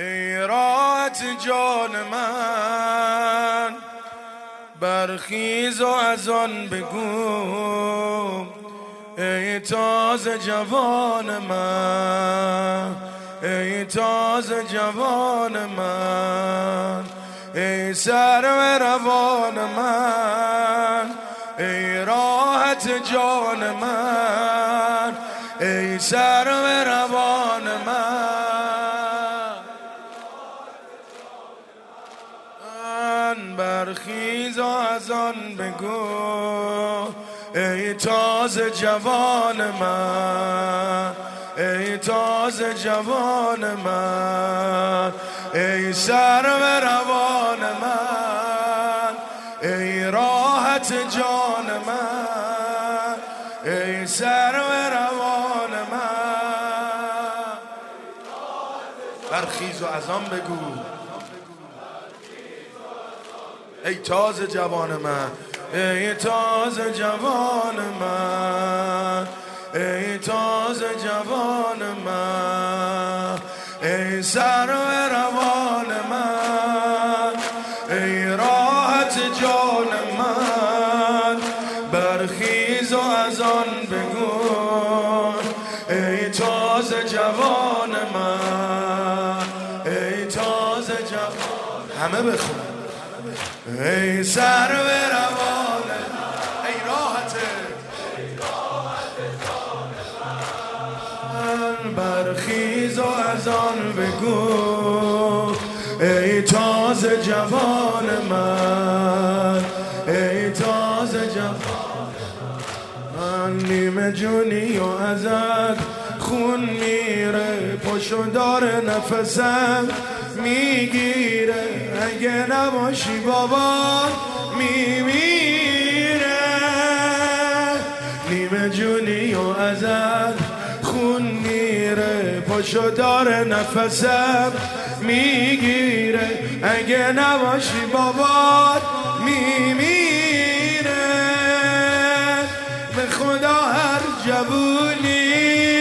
ای راحت جان من، برخیز و از آن بگو. ای تازه جوان من، ای تازه جوان من، ای سرو روان من، ای راحت جان من، ای سرو روان من. برخیز و از آن بگو. ای تازه جوان من، ای تازه جوان من، ای سرو روان من، ای راحت جان من، ای سرو روان من. برخیز و از آن بگو. ای تازه جوان من، ای تازه جوان من، ای تازه جوان من، ای سرو روان من، ای راحت جان من. برخیز و از آن بگو. ای تازه جوان من، ای تازه جوان. همه بخون. ای سرو روان، ای راحت من. برخیز و از آن بگو. ای تازه جوان من، ای تازه جوان من. نیمه جونی و ازت خون میره، پشو داره نفسم میگیره. اگه نباشی بابا میمیره. نیمه جونی و ازت خون میره، پشو داره نفسم میگیره. اگه نباشی بابا میمیره. به خدا هر جوونی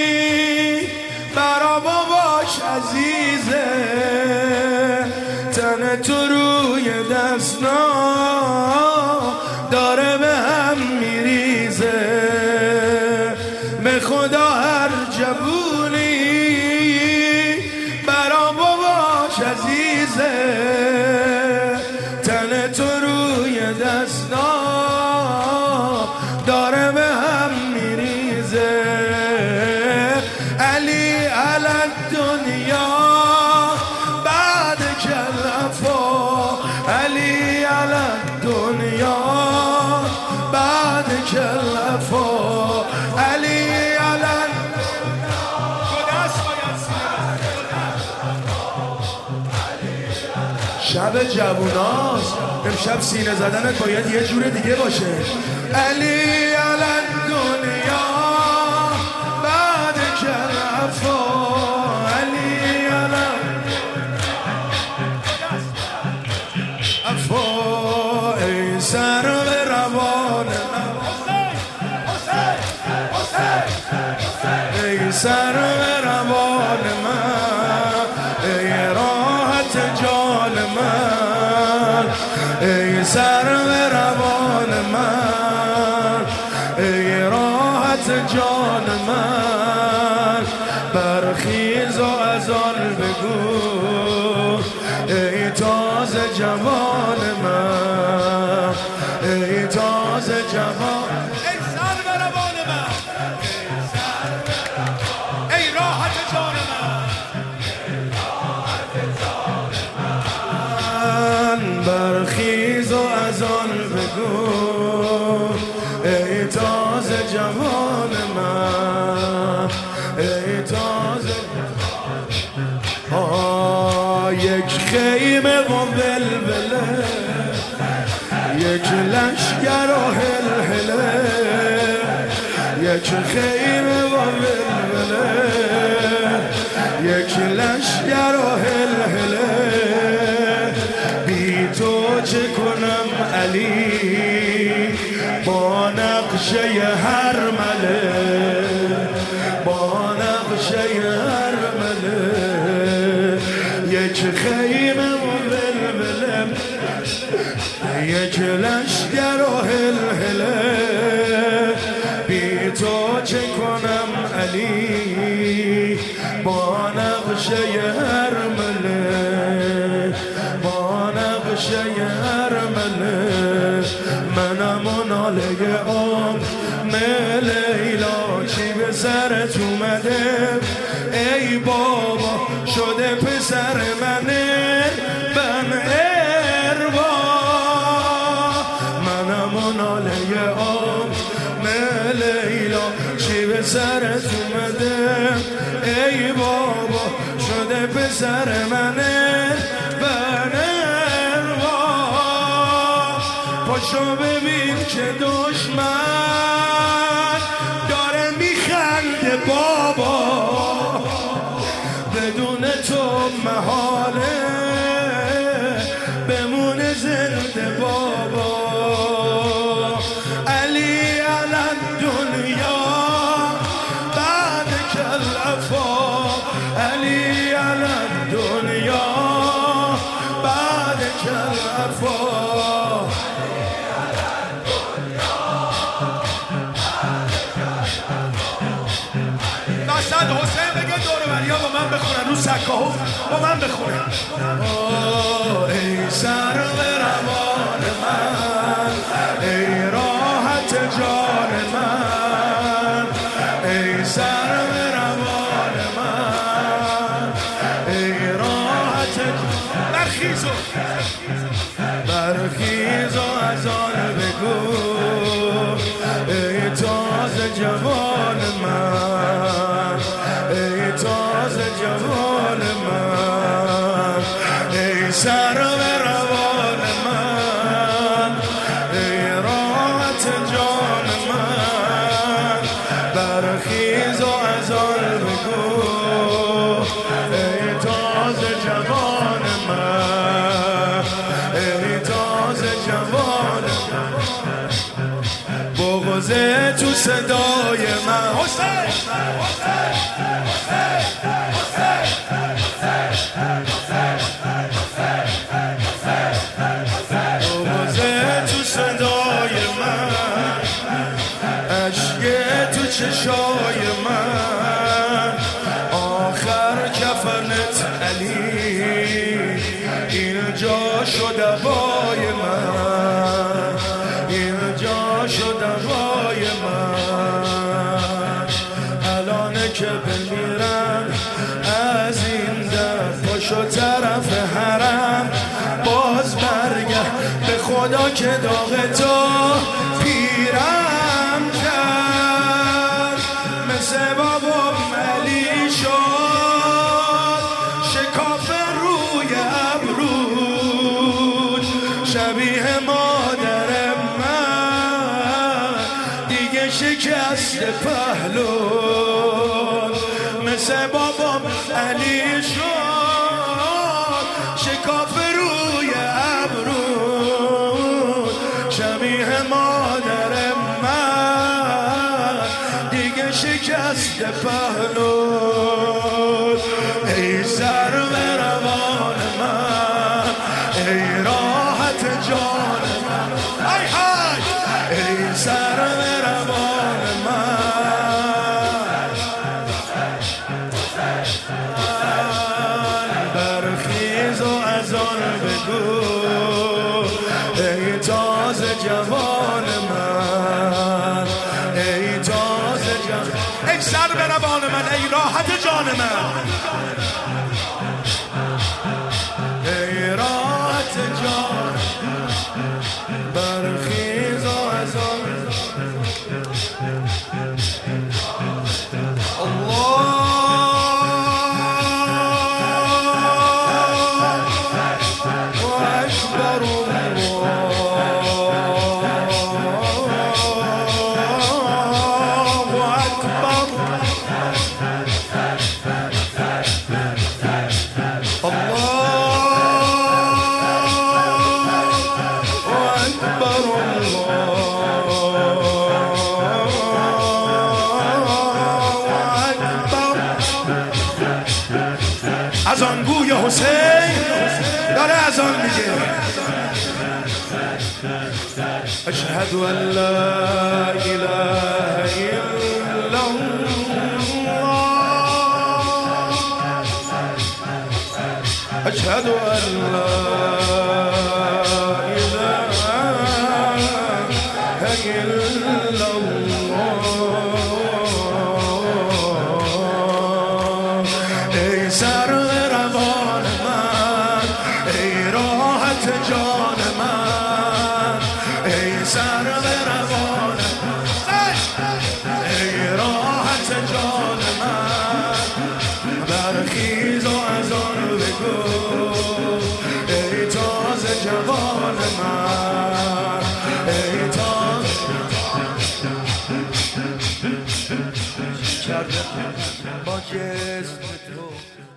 برا باباش عزیزه. تن تو روی دستا داره به هم میریزه. به خدا هر جوونی برا باباش عزیزه. تن تو روی دستا داره به هم میریزه. علی علی دنیا بعد کلفا، علی علی دنیا بعد کلفا، علی علی. شب جووناست، امشب سینه زدنت باید یه جور دیگه باشه. علی علی دنیا بعد کلفا، علی علی افا. ای سرو روان من، ای سرو روان من، ای راحت جان من، ای سرو روان من، ای راحت جان من. برخیز و از آن بگو. ای تازه جوان من، ای تازه جوان، ای سرو روان من، ای راحت جان من. برخیز و از آن بگو. ای تازه جوان من، ای تازه. یک خیمه و ولوله، یک لشگر و هلهله. یک خیمه و ولوله، یک لشگر و هلهله. بی تو چه کنم علی با نقشه هر مله، با نقشه هر مله. یک یک لشگر و هلهله بی تو چه کنم علی با نقشه ارمله با نقشه ارمله منم و ناله آم لیلا چی به سرت اومده ای بابا شده پسر منه بن اروا منم و ناله آم لیلا چی به سرت اومده ای بابا شده پسر منه بن اروا پاشو ببین که دشمن داره میخنده بابا بدون تو محاله بمونه زنده بابا علی علی دنیا بعد کل افا علی علی دنیا بعد کل افا حسین بگه دوروریا با من بخونن رو سکه ها با من بخونن ای سر به روان من ای راحت جان من ای سر به روان من ای راحت برخیز و از آن بگو ای تازه جوان من ای تازه جوان من ای سر به روان من ای راحت جان من برخیز و از آن بگو ای تازه جوان من ای تازه جوان بغضه تو صدای من حسین چشای من آخر کفنت علی اینجا شده بای من اینجا شده بای من الانه که بمیرم از این در پاشو طرف حرم باز برگه به خدا که داغ تو پیرم کرد مثل بابام علی شد شکاف روی ابرود شبیه مادر من دیگه شکست پهلون مثل بابام علی شد شکاف روی ابرود شبیه مادر من دیگه شکست پهلون ای سر به روان من ای راحت جان من ای های ای سر به روان من برخیز و از آن بگو ای تازه جوان من ای تازه جان ای سر به روان من ای راحت جان من ای راحت جان برخیز و از آن از آن گوی حسین داره از آن میگه أشهد أن لا إله إلا الله أشهد أن لا إله إلا الله ای سر روان من ای راحت جان من ای سر روان ای راحت جان من برخیز و از آن بگو ای تازه جوان من ای تازه کرده با جسم تو